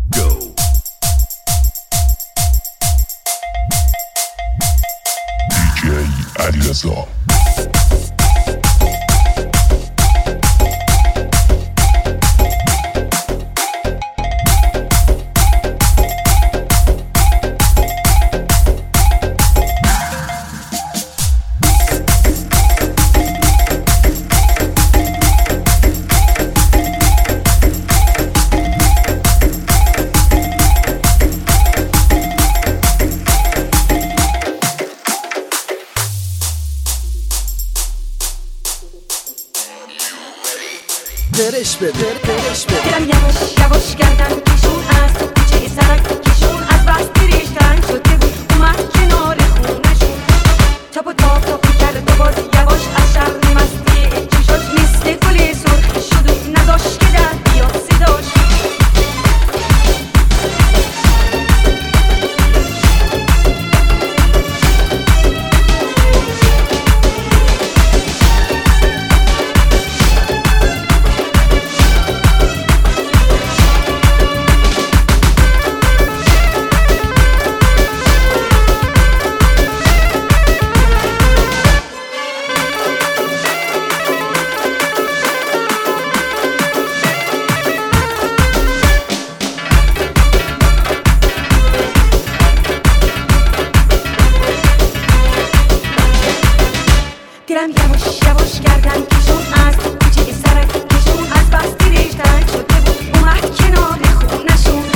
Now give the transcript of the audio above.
Go. DJ علیرضا. برش بده دلم یواش یواش گردن کشون از تو کوچه سرک کشون از بس دریش تنگ شده بود اومد کنار خونشون تاپ و تاپ کرد و باز یواش از شر مستی چی شد مثل گل سرخی شد و نداشت که در بیاد صداش دلم یواش یواش گردن کشون از تو کوچه سرک کشون از بس دریش تنگ شده بود اومد کنار خونشون